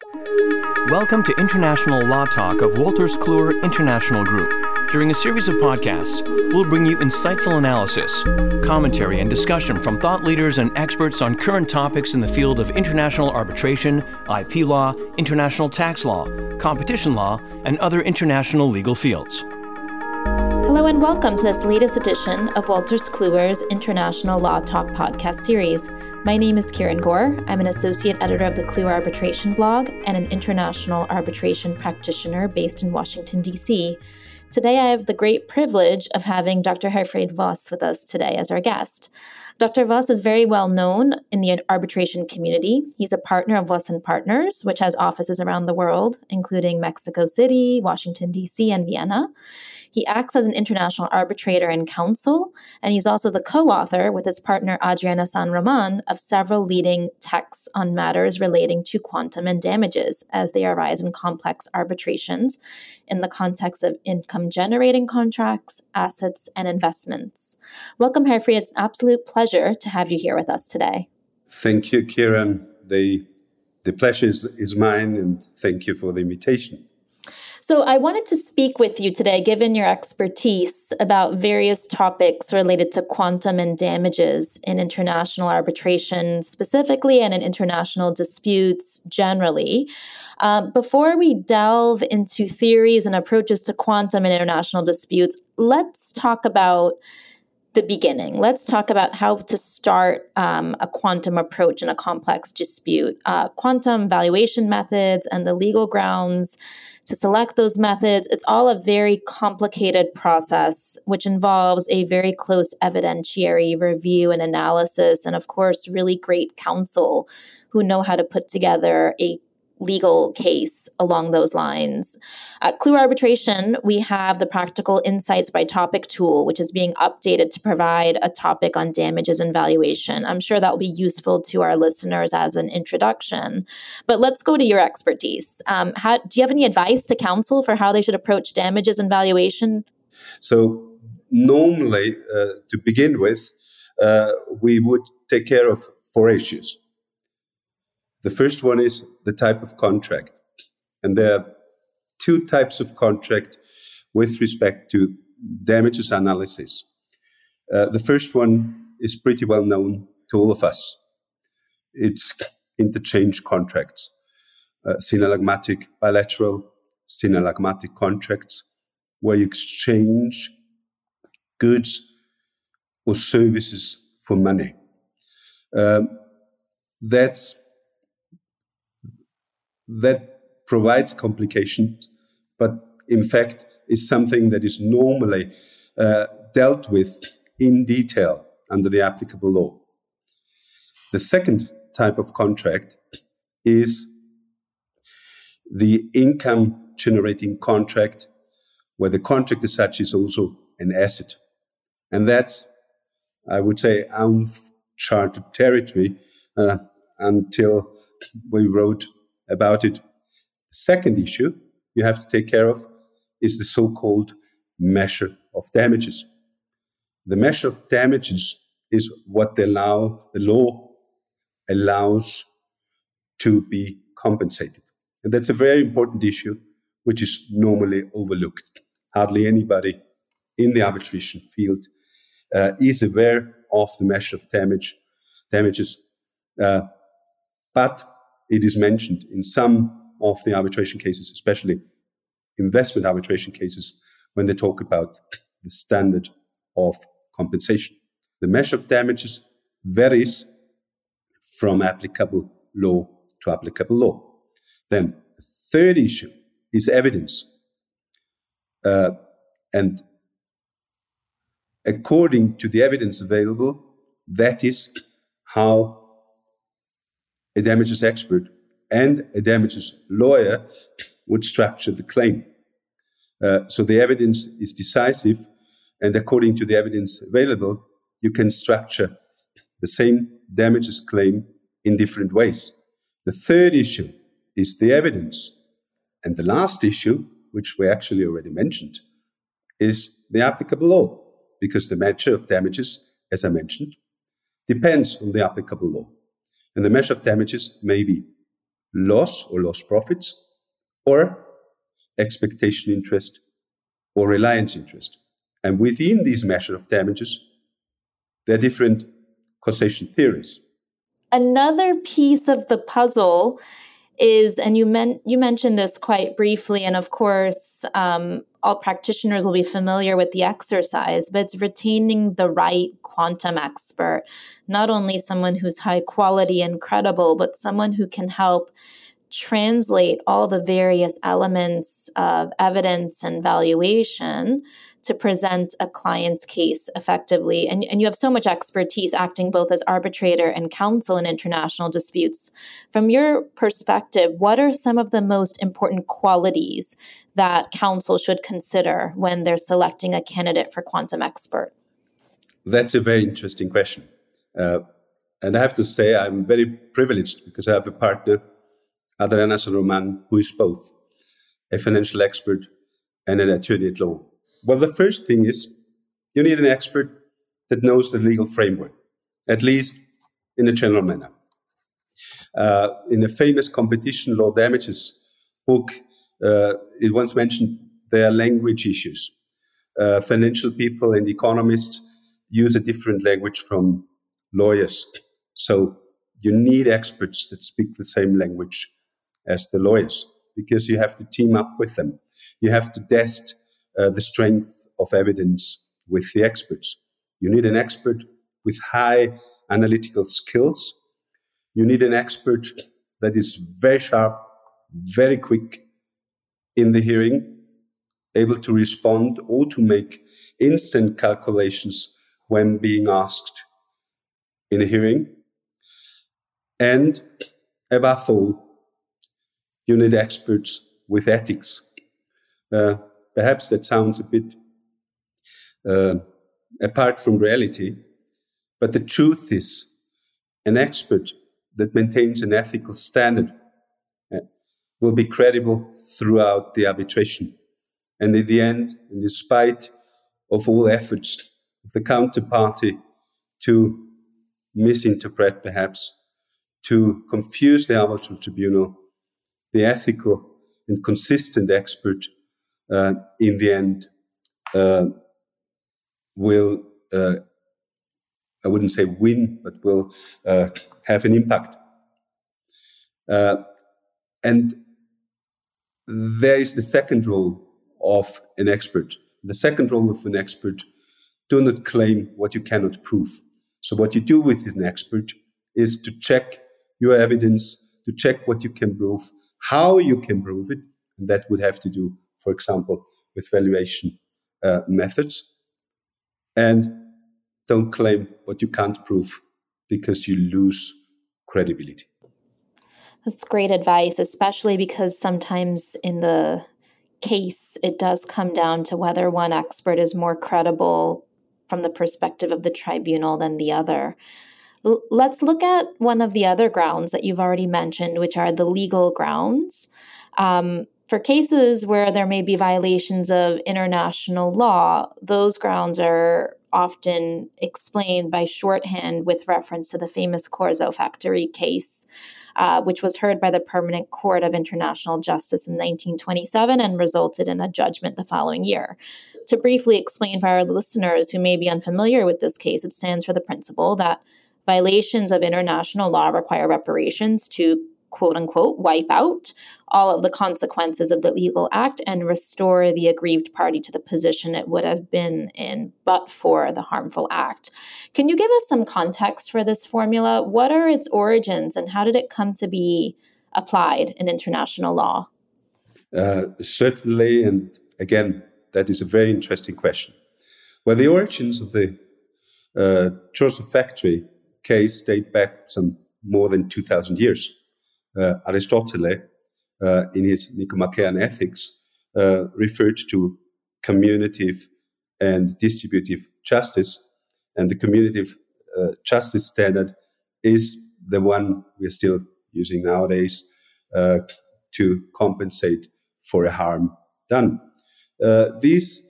Welcome to International Law Talk of Wolters Kluwer International Group. During a series of podcasts, we'll bring you insightful analysis, commentary, and discussion from thought leaders and experts on current topics in the field of international arbitration, IP law, international tax law, competition law, and other international legal fields. Hello and welcome to this latest edition of Wolters Kluwer's International Law Talk podcast series. My name is Kieran Gore. I'm an associate editor of the Kluwer Arbitration blog and an international arbitration practitioner based in Washington, D.C. Today, I have the great privilege of having Dr. Herfried Voss with us today as our guest. Dr. Voss is very well known in the arbitration community. He's a partner of Voss & Partners, which has offices around the world, including Mexico City, Washington, D.C., and Vienna. He acts as an international arbitrator and counsel, and he's also the co-author with his partner Adriana San Roman of several leading texts on matters relating to quantum and damages as they arise in complex arbitrations in the context of income-generating contracts, assets, and investments. Welcome, Herfried. It's an absolute pleasure to have you here with us today. Thank you, Kieran. The pleasure is mine, and thank you for the invitation. So I wanted to speak with you today, given your expertise, about various topics related to quantum and damages in international arbitration specifically and in international disputes generally. Before we delve into theories and approaches to quantum and international disputes, let's talk about the beginning. Let's talk about how to start a quantum approach in a complex dispute, quantum valuation methods and the legal grounds to select those methods. It's all a very complicated process, which involves a very close evidentiary review and analysis, and of course, really great counsel who know how to put together a legal case along those lines. At Kluwer Arbitration, we have the Practical Insights by Topic tool, which is being updated to provide a topic on damages and valuation. I'm sure that will be useful to our listeners as an introduction. But let's go to your expertise. Do you have any advice to counsel for how they should approach damages and valuation? So normally, to begin with, we would take care of four issues. The first one is the type of contract. And there are two types of contract with respect to damages analysis. The first one is pretty well known to all of us. It's interchange contracts, synallagmatic bilateral synallagmatic contracts, where you exchange goods or services for money. That provides complications, but in fact is something that is normally dealt with in detail under the applicable law. The second type of contract is the income-generating contract, where the contract as such is also an asset. And that's, I would say, uncharted territory until we wrote about it. The second issue you have to take care of is the so-called measure of damages. The measure of damages is what the law allows to be compensated. And that's a very important issue, which is normally overlooked. Hardly anybody in the arbitration field is aware of the measure of damages, but it is mentioned in some of the arbitration cases, especially investment arbitration cases, when they talk about the standard of compensation. The measure of damages varies from applicable law to applicable law. Then the third issue is evidence. And according to the evidence available, that is how a damages expert and a damages lawyer would structure the claim. So the evidence is decisive, and according to the evidence available, you can structure the same damages claim in different ways. The third issue is the evidence. And the last issue, which we actually already mentioned, is the applicable law, because the measure of damages, as I mentioned, depends on the applicable law. And the measure of damages may be loss or lost profits, or expectation interest or reliance interest. And within these measures of damages, there are different causation theories. Another piece of the puzzle is, and you mentioned this quite briefly, and of course, all practitioners will be familiar with the exercise, but it's retaining the right quantum expert, not only someone who's high quality and credible, but someone who can help translate all the various elements of evidence and valuation to present a client's case effectively. And you have so much expertise acting both as arbitrator and counsel in international disputes. From your perspective, what are some of the most important qualities that counsel should consider when they're selecting a candidate for quantum expert? That's a very interesting question. And I have to say, I'm very privileged because I have a partner, Adriana San Roman, who is both a financial expert and an attorney at law. Well, the first thing is you need an expert that knows the legal framework, at least in a general manner. In a famous competition law damages book, it once mentioned there are language issues. Financial people and economists use a different language from lawyers. So you need experts that speak the same language as the lawyers, because you have to team up with them. You have to test the strength of evidence with the experts. You need an expert with high analytical skills. You need an expert that is very sharp, very quick in the hearing, able to respond or to make instant calculations when being asked in a hearing. And above all, you need experts with ethics. Perhaps that sounds a bit apart from reality, but the truth is an expert that maintains an ethical standard will be credible throughout the arbitration. And in the end, and despite of all efforts of the counterparty to misinterpret, perhaps, to confuse the arbitral tribunal, the ethical and consistent expert in the end will, I wouldn't say win, but will have an impact. And there is the second role of an expert. The second role of an expert: do not claim what you cannot prove. So what you do with an expert is to check your evidence, to check what you can prove, how you can prove it, and that would have to do, for example, with valuation methods. And don't claim what you can't prove, because you lose credibility. That's great advice, especially because sometimes in the case, it does come down to whether one expert is more credible from the perspective of the tribunal than the other. Let's look at one of the other grounds that you've already mentioned, which are the legal grounds. For cases where there may be violations of international law, those grounds are often explained by shorthand with reference to the famous Corso Factory case, which was heard by the Permanent Court of International Justice in 1927 and resulted in a judgment the following year. To briefly explain for our listeners who may be unfamiliar with this case, it stands for the principle that violations of international law require reparations to, quote unquote, wipe out all of the consequences of the legal act and restore the aggrieved party to the position it would have been in but for the harmful act. Can you give us some context for this formula? What are its origins and how did it come to be applied in international law? Certainly, and again, that is a very interesting question. Well, the origins of the Corso Factory case date back some more than 2,000 years. Aristotle, in his Nicomachean Ethics, referred to commutative and distributive justice, and the commutative justice standard is the one we're still using nowadays to compensate for a harm done. This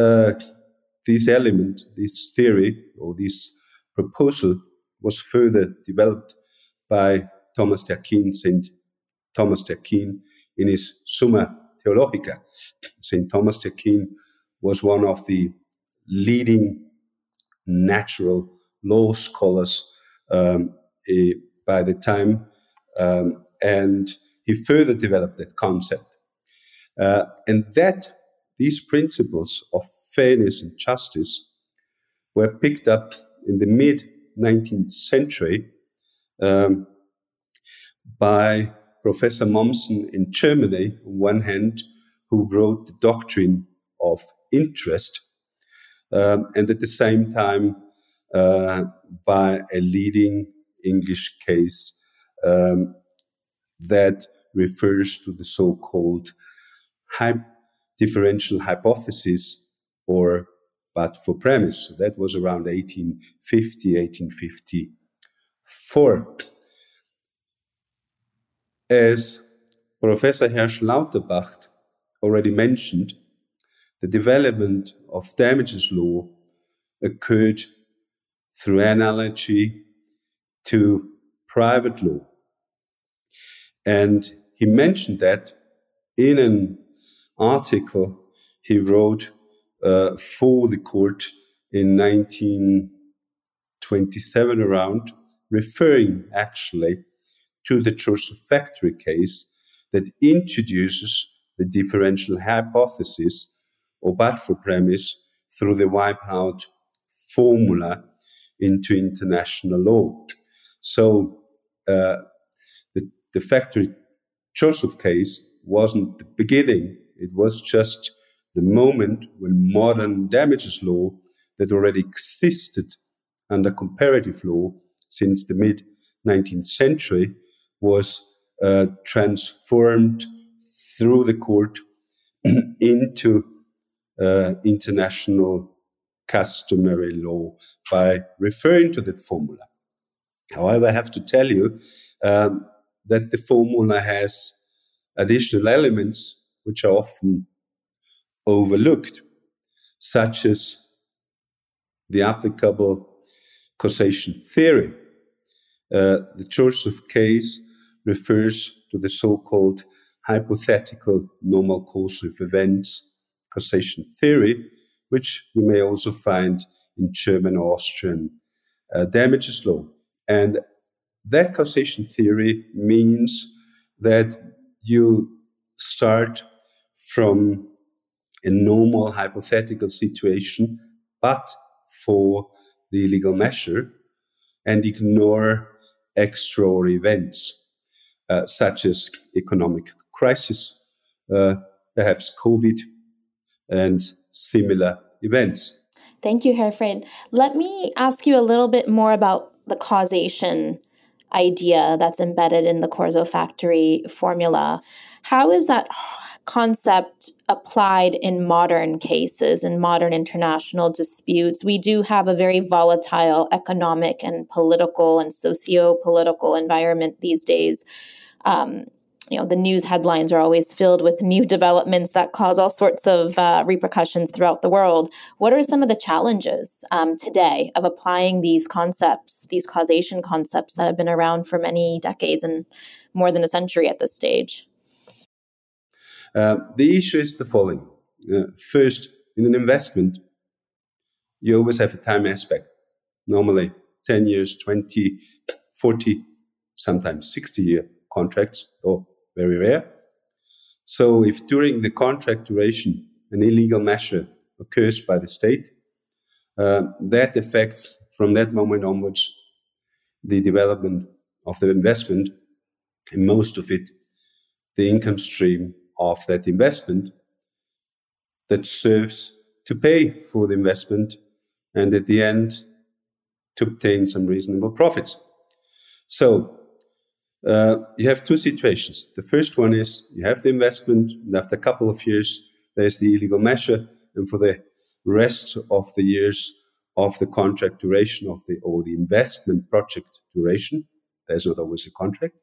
element, this theory, or this proposal was further developed by Thomas d'Aquin, St. Thomas d'Aquin in his Summa Theologica. St. Thomas d'Aquin was one of the leading natural law scholars by the time, and he further developed that concept. And that these principles of fairness and justice were picked up in the mid-19th century by Professor Mommsen in Germany, on one hand, who wrote the Doctrine of Interest, and at the same time by a leading English case that refers to the so-called differential hypothesis, or but for premise. So that was around 1850, 1854. As Professor Hersch Lauterbach already mentioned, the development of damages law occurred through analogy to private law. And he mentioned that in an article he wrote for the court in 1927 around, referring actually to the Joseph Factory case that introduces the differential hypothesis, or but for premise, through the Wipeout formula into international law. So the Factory Joseph case wasn't the beginning. It was just the moment when modern damages law that already existed under comparative law since the mid-19th century was transformed through the court into international customary law by referring to that formula. However, I have to tell you that the formula has additional elements which are often overlooked, such as the applicable causation theory. The Joseph case refers to the so-called hypothetical normal course of events causation theory, which you may also find in German or Austrian damages law. And that causation theory means that you start from a normal hypothetical situation, but for the illegal measure, and ignore extraordinary events, such as economic crisis, perhaps COVID, and similar events. Thank you, Herfried. Let me ask you a little bit more about the causation idea that's embedded in the Corso Factory formula. How is that concept applied in modern cases, in modern international disputes? We do have a very volatile economic and political and socio-political environment these days. The news headlines are always filled with new developments that cause all sorts of repercussions throughout the world. What are some of the challenges today of applying these concepts, these causation concepts that have been around for many decades and more than a century at this stage? The issue is the following. First, in an investment, you always have a time aspect. Normally 10 years, 20, 40, sometimes 60-year contracts, or very rare. So if during the contract duration an illegal measure occurs by the state, that affects from that moment onwards the development of the investment, and most of it, the income stream of that investment that serves to pay for the investment and at the end to obtain some reasonable profits. So you have two situations. The first one is you have the investment, and after a couple of years, there's the illegal measure, and for the rest of the years of the contract duration or the investment project duration, there's not always a contract.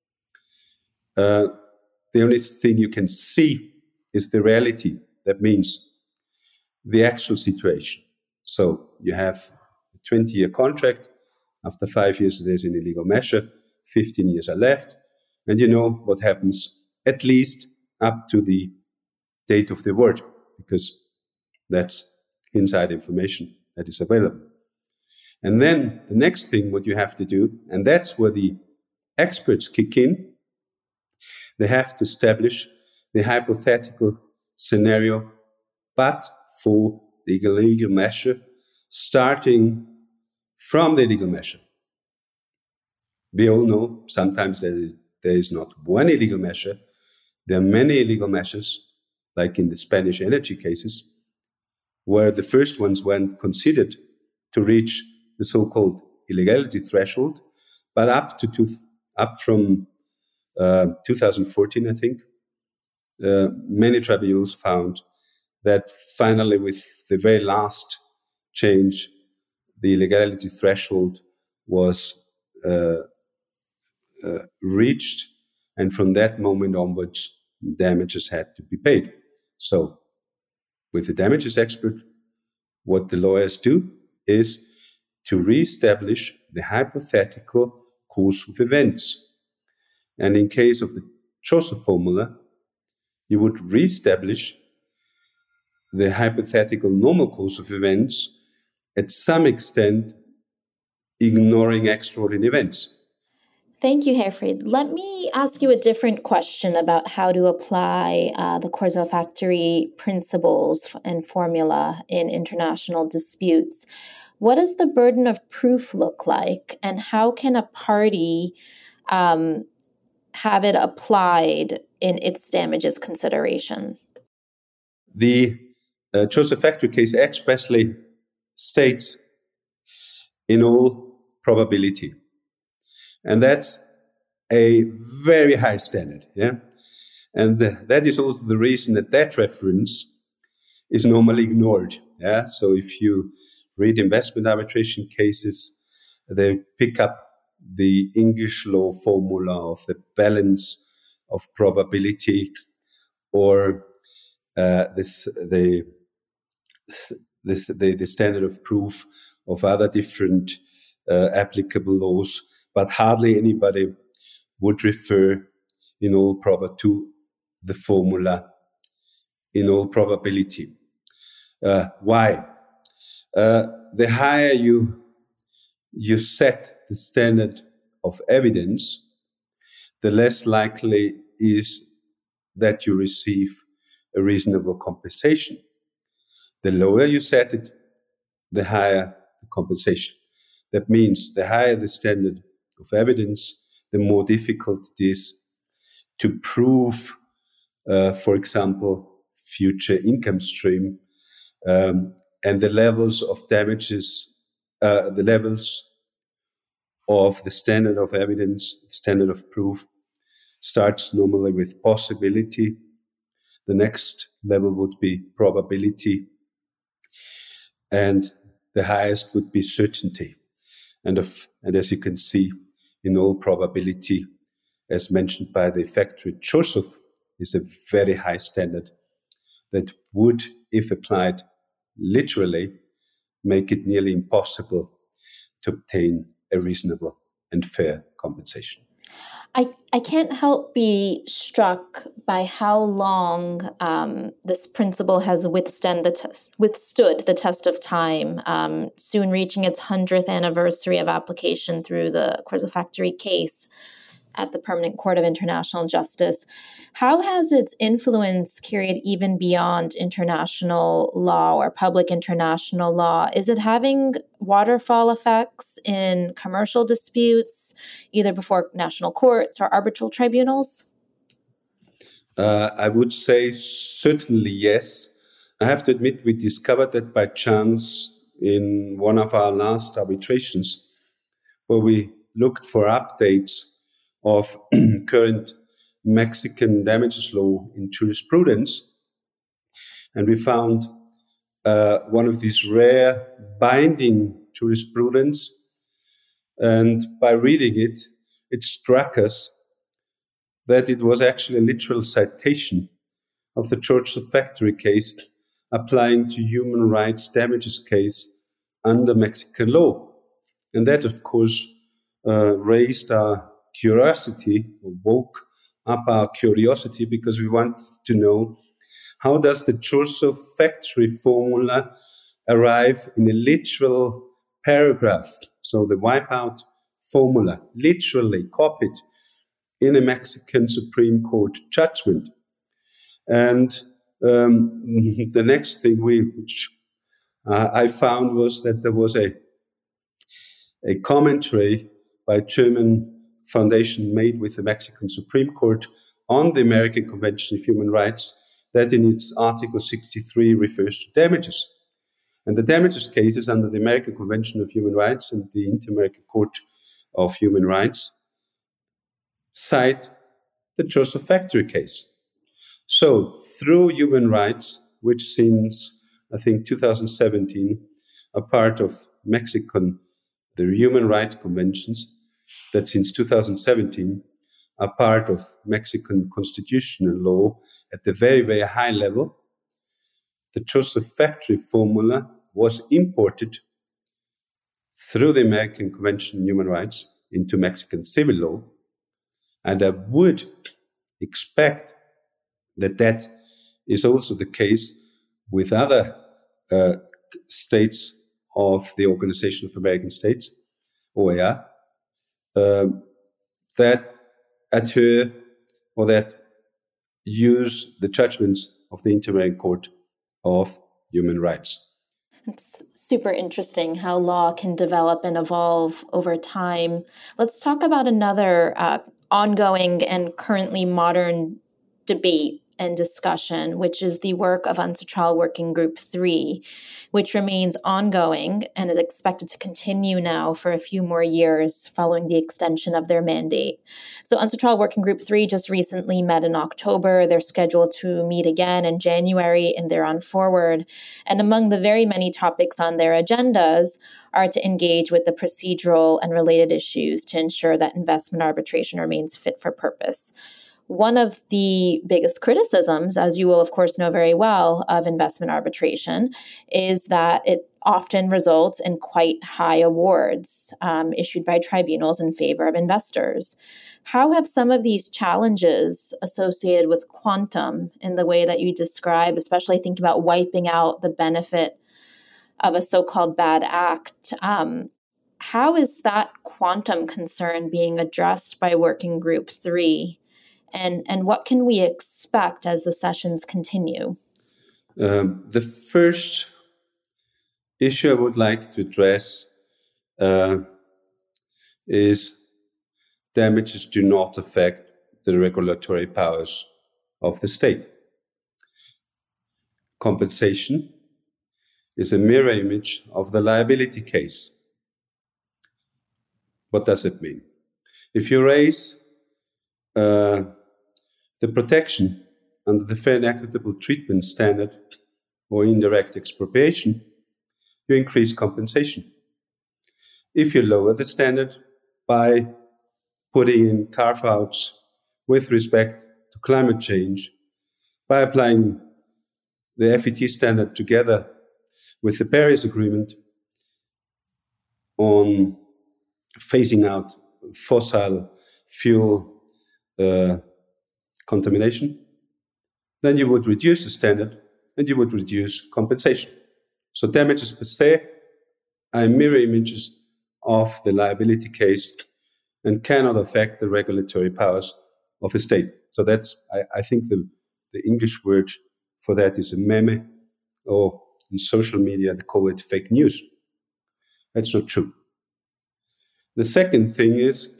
The only thing you can see is the reality. That means the actual situation. So you have a 20-year contract. After 5 years, there's an illegal measure. 15 years are left. And you know what happens at least up to the date of the award, because that's inside information that is available. And then the next thing what you have to do, and that's where the experts kick in, they have to establish the hypothetical scenario, but for the illegal measure, starting from the illegal measure. We all know sometimes there is not one illegal measure. There are many illegal measures, like in the Spanish energy cases, where the first ones weren't considered to reach the so-called illegality threshold, but up from 2014, I think, many tribunals found that finally, with the very last change, the illegality threshold was reached, and from that moment onwards, damages had to be paid. So, with the damages expert, what the lawyers do is to re-establish the hypothetical course of events. And in case of the Joseph formula, you would re-establish the hypothetical normal course of events, at some extent ignoring extraordinary events. Thank you, Herfried. Let me ask you a different question about how to apply the causal factory principles and formula in international disputes. What does the burden of proof look like, and how can a party have it applied in its damages consideration? The Joseph Factory case expressly states in all probability. And that's a very high standard. Yeah? And that is also the reason that reference is normally ignored. Yeah? So if you read investment arbitration cases, they pick up the English law formula of the balance of probability, or the standard of proof of other different applicable laws, but hardly anybody would refer in all to the formula in all probability. Why? The higher you set the standard of evidence, the less likely is that you receive a reasonable compensation. The lower you set it, the higher the compensation. That means the higher the standard of evidence, the more difficult it is to prove, for example, future income stream, and the levels of damages, the levels of the standard of evidence, standard of proof, starts normally with possibility. The next level would be probability, and the highest would be certainty. And as you can see, in all probability, as mentioned by the factory Joseph, is a very high standard that would, if applied literally, make it nearly impossible to obtain a reasonable and fair compensation. I can't help be struck by how long this principle has withstood the test of time, soon reaching its 100th anniversary of application through the causal factory case at the Permanent Court of International Justice. How has its influence carried even beyond international law or public international law? Is it having waterfall effects in commercial disputes, either before national courts or arbitral tribunals? I would say certainly yes. I have to admit we discovered that by chance in one of our last arbitrations, where we looked for updates of current Mexican damages law in jurisprudence. And we found one of these rare binding jurisprudence. And by reading it, it struck us that it was actually a literal citation of the Joseph Factory case applying to human rights damages case under Mexican law. And that, of course, raised our curiosity, or woke up our curiosity, because we want to know, how does the Churchow factory formula arrive in a literal paragraph? So the wipeout formula, literally copied in a Mexican Supreme Court judgment. And the next thing which I found was that there was a commentary by a German foundation made with the Mexican Supreme Court on the American Convention of Human Rights that in its Article 63 refers to damages. And the damages cases under the American Convention of Human Rights and the Inter-American Court of Human Rights cite the Churchow factory case. So through human rights, which since, I think, 2017, are part of the Human Rights Conventions, that since 2017 are part of Mexican constitutional law at the very, very high level, the Churchow factory formula was imported through the American Convention on Human Rights into Mexican civil law. And I would expect that is also the case with other states of the Organization of American States, OAR, that adhere or that use the judgments of the Inter-American Court of Human Rights. It's super interesting how law can develop and evolve over time. Let's talk about another ongoing and currently modern debate and discussion, which is the work of UNCITRAL Working Group 3, which remains ongoing and is expected to continue now for a few more years following the extension of their mandate. So UNCITRAL Working Group 3 just recently met in October. They're scheduled to meet again in January and thereon forward. And among the very many topics on their agendas are to engage with the procedural and related issues to ensure that investment arbitration remains fit for purpose. One of the biggest criticisms, as you will of course know very well, of investment arbitration is that it often results in quite high awards issued by tribunals in favor of investors. How have some of these challenges associated with quantum in the way that you describe, especially think about wiping out the benefit of a so-called bad act, how is that quantum concern being addressed by Working Group 3? And what can we expect as the sessions continue? The first issue I would like to address is damages do not affect the regulatory powers of the state. Compensation is a mirror image of the liability case. What does it mean? If you raise the protection under the fair and equitable treatment standard or indirect expropriation, you increase compensation. If you lower the standard by putting in carve-outs with respect to climate change, by applying the FET standard together with the Paris Agreement on phasing out fossil fuel contamination, then you would reduce the standard and you would reduce compensation. So damages per se are mirror images of the liability case and cannot affect the regulatory powers of a state. So that's, I think the English word for that is a meme, or in social media they call it fake news. That's not true. The second thing is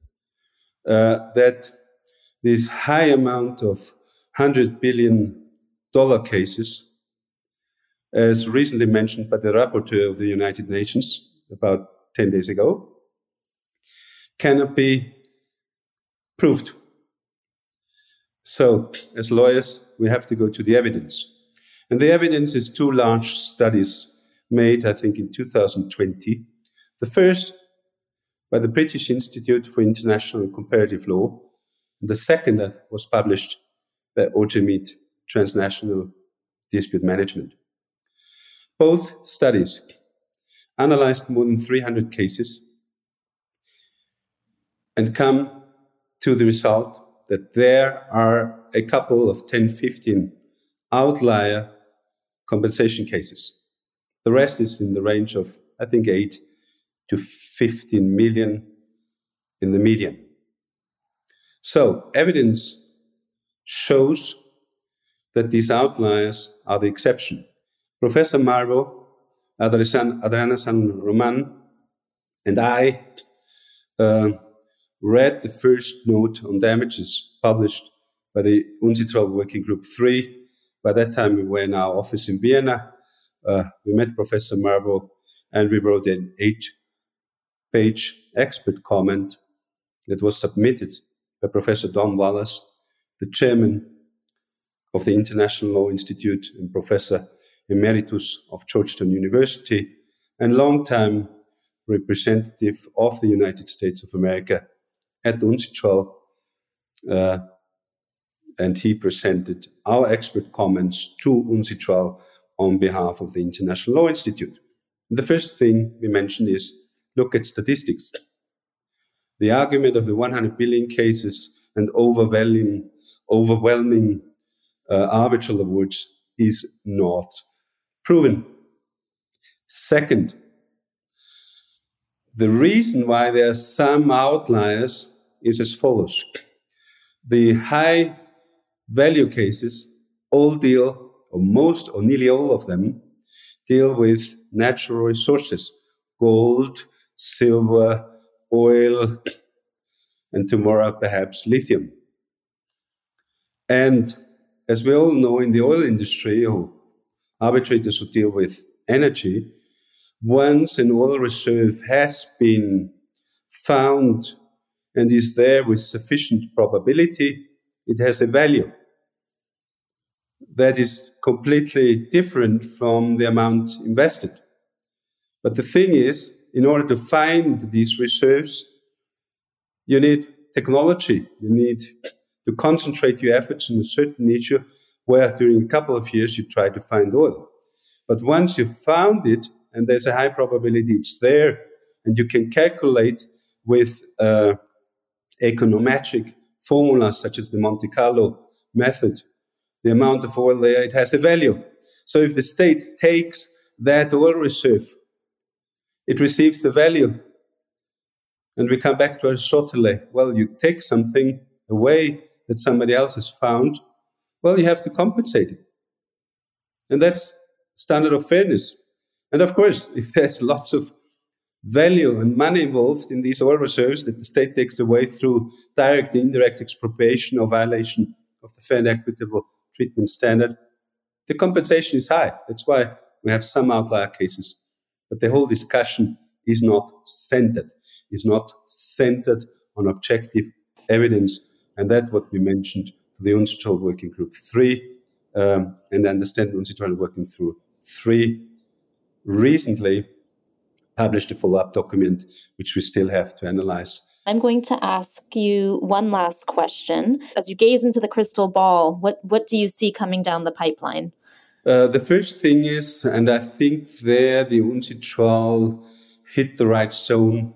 that this high amount of $100 billion cases, as recently mentioned by the rapporteur of the United Nations about 10 days ago, cannot be proved. So, as lawyers, we have to go to the evidence. And the evidence is two large studies made, I think, in 2020. The first by the British Institute for International and Comparative Law. And the second that was published by OJMIT, Transnational Dispute Management. Both studies analyzed more than 300 cases and come to the result that there are a couple of 10, 15 outlier compensation cases. The rest is in the range of, I think, 8 to 15 million in the median. So evidence shows that these outliers are the exception. Professor Marbo, Adriana San Roman, and I read the first note on damages published by the UNCITRAL Working Group 3. By that time, we were in our office in Vienna. We met Professor Marbo, and we wrote an 8-page expert comment that was submitted by Professor Don Wallace, the chairman of the International Law Institute and Professor Emeritus of Georgetown University, and longtime representative of the United States of America at UNCITRAL, and he presented our expert comments to UNCITRAL on behalf of the International Law Institute. The first thing we mentioned is look at statistics. The argument of the 100 billion cases and overwhelming arbitral awards is not proven. Second, the reason why there are some outliers is as follows. The high value cases all deal, or most or nearly all of them, deal with natural resources, gold, silver, oil, and tomorrow perhaps lithium. And as we all know, in the oil industry, or arbitrators who deal with energy, once an oil reserve has been found and is there with sufficient probability, it has a value. That is completely different from the amount invested. But the thing is, in order to find these reserves, you need technology. You need to concentrate your efforts on a certain issue where during a couple of years you try to find oil. But once you've found it, and there's a high probability it's there, and you can calculate with econometric formulas such as the Monte Carlo method, the amount of oil there, it has a value. So if the state takes that oil reserve, it receives the value. And we come back to Aristotle. Well, you take something away that somebody else has found, well, you have to compensate it. And that's standard of fairness. And of course, if there's lots of value and money involved in these oil reserves that the state takes away through direct, indirect expropriation or violation of the fair and equitable treatment standard, the compensation is high. That's why we have some outlier cases. But the whole discussion is not centered on objective evidence. And that's what we mentioned to the UNCITRAL Working Group 3, and understand UNCITRAL Working Group 3 recently published a follow-up document, which we still have to analyze. I'm going to ask you one last question. As you gaze into the crystal ball, what do you see coming down the pipeline? The first thing is, and I think there the UNCITRAL hit the right zone,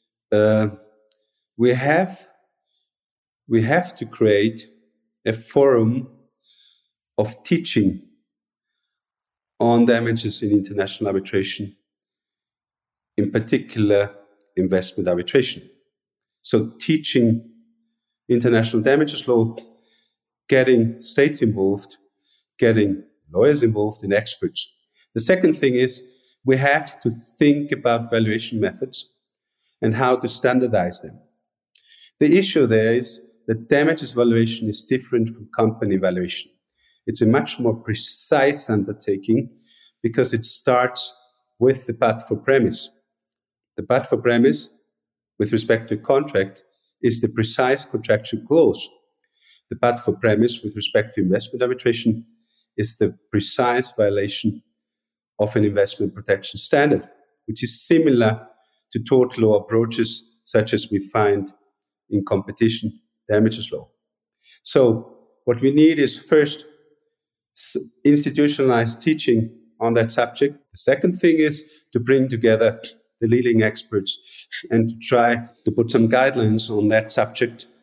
we have to create a forum of teaching on damages in international arbitration, in particular investment arbitration. So teaching international damages law, getting states involved, getting lawyers involved and experts. The second thing is we have to think about valuation methods and how to standardize them. The issue there is that damages valuation is different from company valuation. It's a much more precise undertaking because it starts with the but-for premise. The but-for premise, with respect to a contract, is the precise contractual clause. The but-for premise, with respect to investment arbitration, is the precise violation of an investment protection standard, which is similar to tort law approaches such as we find in competition damages law. So what we need is first institutionalized teaching on that subject. The second thing is to bring together the leading experts and to try to put some guidelines on that subject.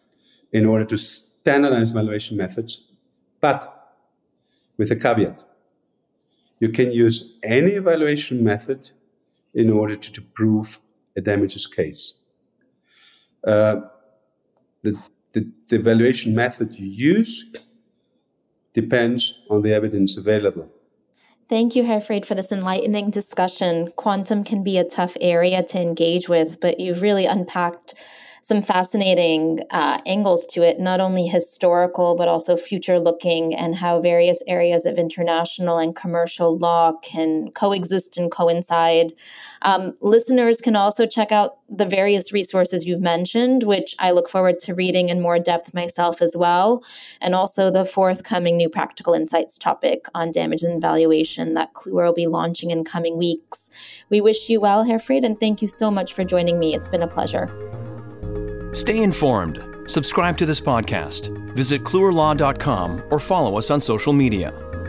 in order to standardize valuation methods, but with a caveat. You can use any evaluation method in order to prove a damages case. The evaluation method you use depends on the evidence available. Thank you, Herfried, for this enlightening discussion. Quantum can be a tough area to engage with, but you've really unpacked some fascinating angles to it, not only historical, but also future-looking, and how various areas of international and commercial law can coexist and coincide. Listeners can also check out the various resources you've mentioned, which I look forward to reading in more depth myself as well, and also the forthcoming new Practical Insights topic on damage and valuation that Kluwer will be launching in coming weeks. We wish you well, Herfried, and thank you so much for joining me. It's been a pleasure. Stay informed. Subscribe to this podcast. Visit kluwerlaw.com or follow us on social media.